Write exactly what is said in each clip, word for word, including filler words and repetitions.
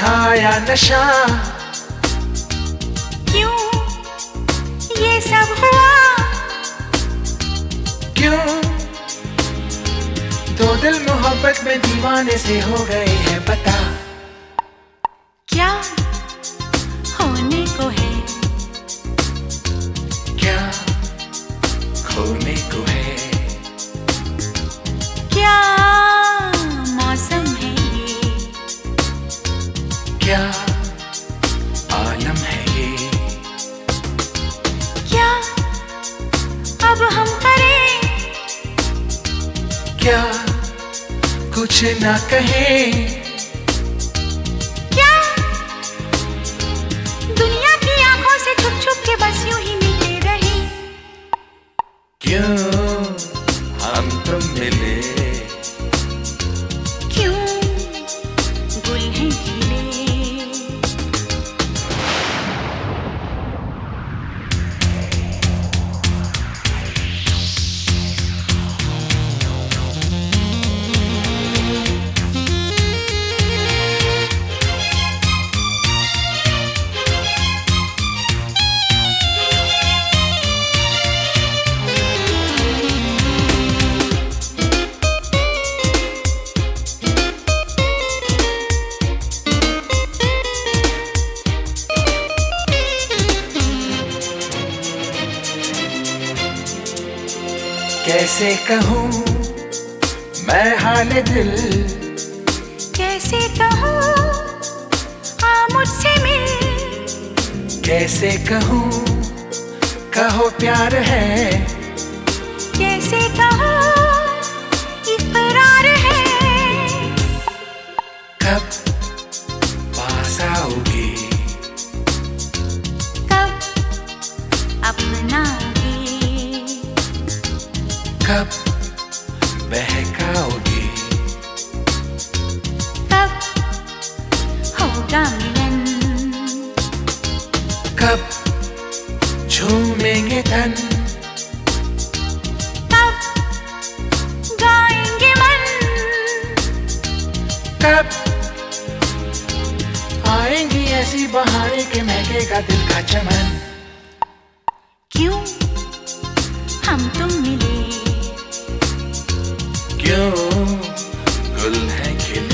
छाया नशा, क्यों ये सब हुआ, क्यों दो दिल मोहब्बत में दीवाने से हो गए हैं पता। क्या होने को है, क्या होने को है, क्या मौसम है ये, क्या आलम है ये, क्या अब हम करें, क्या कुछ ना कहें, क्या दुनिया की आंखों से छुप छुप के बस यूं ही मिलते रहे। क्यों हम तुम मिले, क्यों गुल हैं खिले, कैसे कहूँ मैं हाल दिल, कैसे कहूँ आ मुझसे मिल, कैसे कहूँ कहो प्यार है, कैसे कहूँ इकरार है, कब पास आओगी, कब अपनाओगे, कब बहकाओगी, कब होगा मिलन, कब झूमेंगे तन, कब गाएंगे मन, कब आएंगी ऐसी बहारें कि महकेगा दिल का चमन। क्यों हम तुम मिले, क्यों गुल हैं खिले,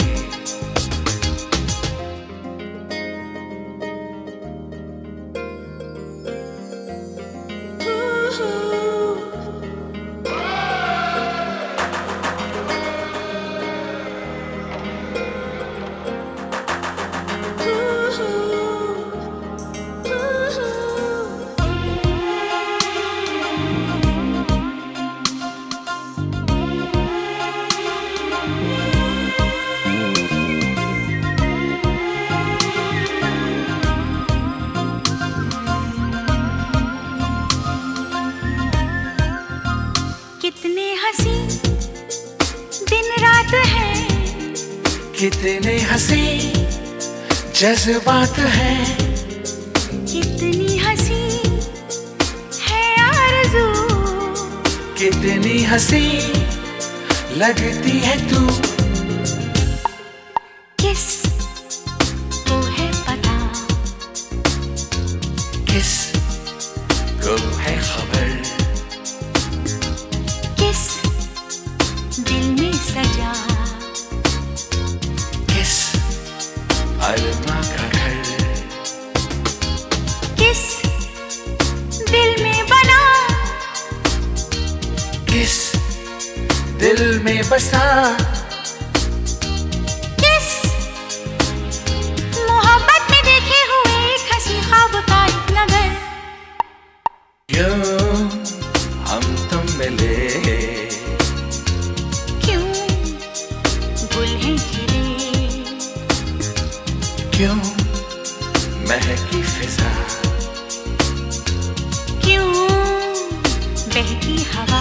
कितने हंसी दिन रात हैं, कितने हंसी जज्बात हैं, कितनी हंसी है आरज़ू, कितनी हंसी लगती है तू, किस को है पता, किस को है खबर, किस दिल में सजा, किस अरमा का घर, किस दिल में बना, किस दिल में बसा, किस मोहब्बत में देखे हुए एक हंसी ख्वाब का एक नगर। क्यों हम तुम मिले, क्यों गुल हैं खिले, क्यों महकी फिजा, क्यों बहकी हवा,